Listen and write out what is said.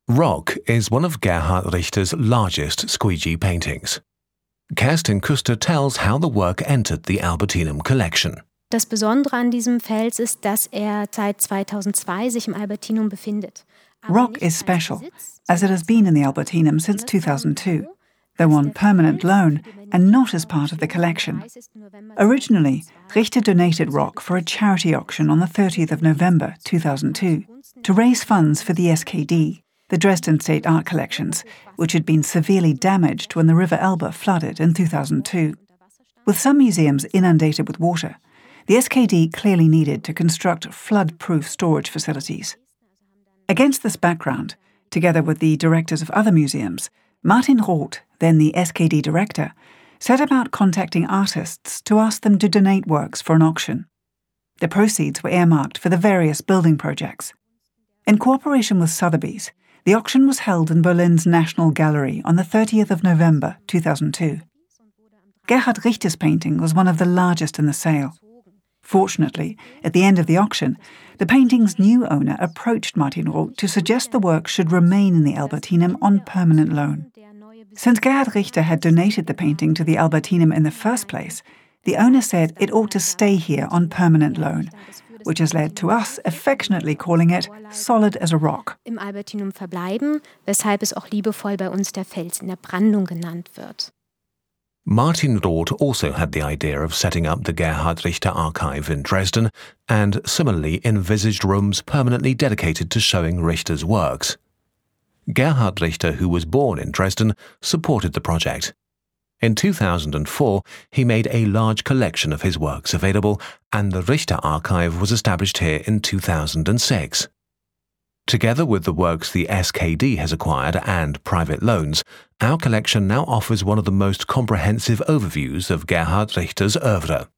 Rock is one of Gerhard Richter's largest squeegee paintings. Kerstin Küster tells how the work entered the Albertinum collection. Das Besondere an diesem Fels ist, dass seit 2002 sich im Albertinum befindet. Rock is special, as it has been in the Albertinum since 2002, though on permanent loan and not as part of the collection. Originally, Richter donated rock for a charity auction on the 30th of November 2002 to raise funds for the SKD, the Dresden State Art Collections, which had been severely damaged when the River Elbe flooded in 2002. With some museums inundated with water, the SKD clearly needed to construct flood-proof storage facilities. Against this background, together with the directors of other museums, Martin Roth, then the SKD director, set about contacting artists to ask them to donate works for an auction. The proceeds were earmarked for the various building projects. In cooperation with Sotheby's, the auction was held in Berlin's National Gallery on the 30th of November 2002. Gerhard Richter's painting was one of the largest in the sale. Fortunately, at the end of the auction, the painting's new owner approached Martin Roth to suggest the work should remain in the Albertinum on permanent loan. Since Gerhard Richter had donated the painting to the Albertinum in the first place, the owner said it ought to stay here on permanent loan, which has led to us affectionately calling it solid as a rock. Im Albertinum verbleiben, weshalb es auch liebevoll bei uns der Fels in der Brandung genannt wird. Martin Roth also had the idea of setting up the Gerhard Richter archive in Dresden and similarly envisaged rooms permanently dedicated to showing Richter's works. Gerhard Richter, who was born in Dresden, supported the project. In 2004, he made a large collection of his works available, and the Richter Archive was established here in 2006. Together with the works the SKD has acquired and private loans, our collection now offers one of the most comprehensive overviews of Gerhard Richter's oeuvre.